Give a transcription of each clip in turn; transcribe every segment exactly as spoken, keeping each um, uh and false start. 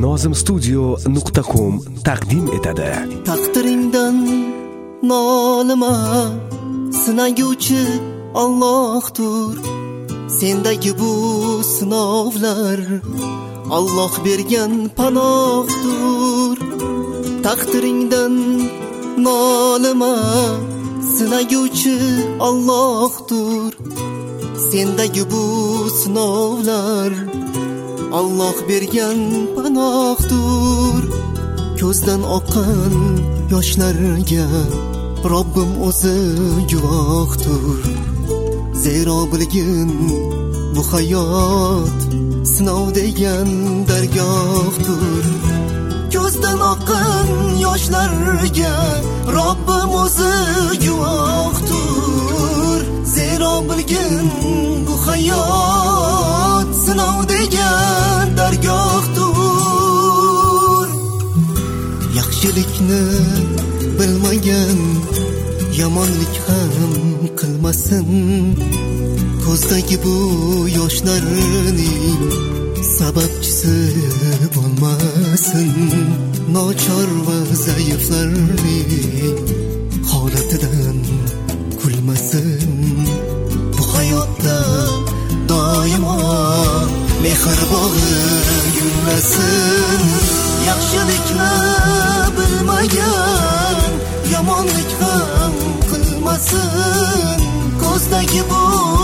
nozim studio nuqta com taqdim etadi. Taqdiringdan nolima, sinaguvchi Allohdir. Sendagi bu sinovlar Alloh bergan panohdir. Taqdiringdan nolima, sinaguvchi Allohdir. Sendagi bu sinovlar Alloh bergan panohdir. Ko'zdan oqqan yoshlarga Robbim o'zi guvohdir. Zero bilgin bu hayot sinov degan dargohdir. Ko'zdan oqqan yoshlarga Robbim o'zi guvohdir. Zero bilgin bu hayot sinov degan dargohdir. Yaxshilikni bilmagan yomonlik ham qilmasin. Ko'zdagi bu yoshlarning sababchisi bo'lmasin. Nochor va zaiflarning holatidan kulmasin. Bu hayotda doimo mehr bog'i gullasin. Yaxshilikni bilmagan yomonlik ham qilmasin. Ko'zdagi bu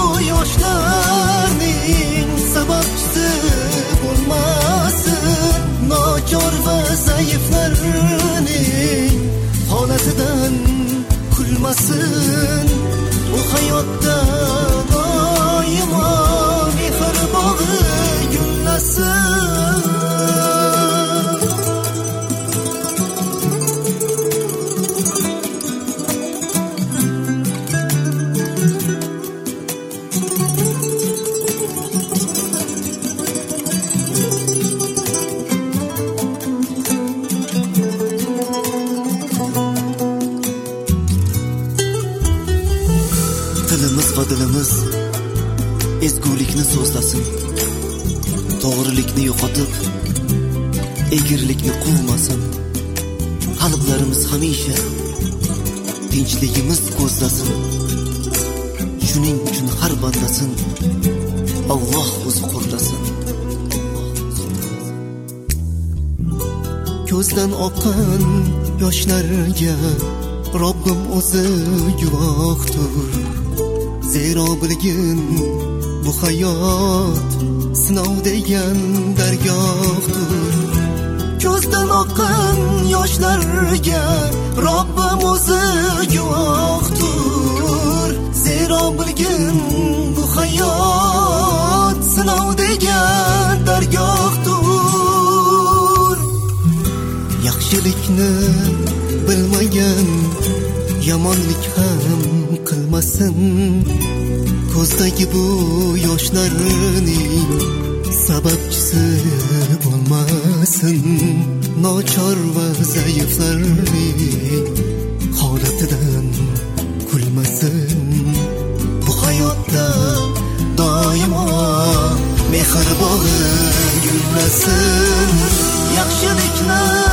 yoshlarning sababchisi bo'lmasin. Nochor va zaiflarning holatidan kulmasin. Bu hayotda doimo mehr bog'i gullasin. Tilimiz va dilimiz ezgulikni so'zlasin. To'g'rilikni yo'qotib, egrilikni quvmasin. Qalblarimiz hamisha tinchligimiz ko'zlasin. Shuning uchun har bandasin Alloh o'zi qo'llasin. Ko'zdan oqqan yoshlarga Robbim o'zi guvohdir. Zero bilgin bu hayot sinov degan dargohdir. Ko'zdan oqqan yoshlarga Robbim o'zi guvohdir. Zero bilgin bu hayot sinov degan dargohdir. Yaxshilikni bilmagan yomonlik ham qilmasin. Ko'zdagi bu yoshlarning sababchisi bo'lmasin. Nochor va zaiflarning holatidan kulmasin. Bu hayotda doimo mehr bog'i gullasin. Yaxshilikni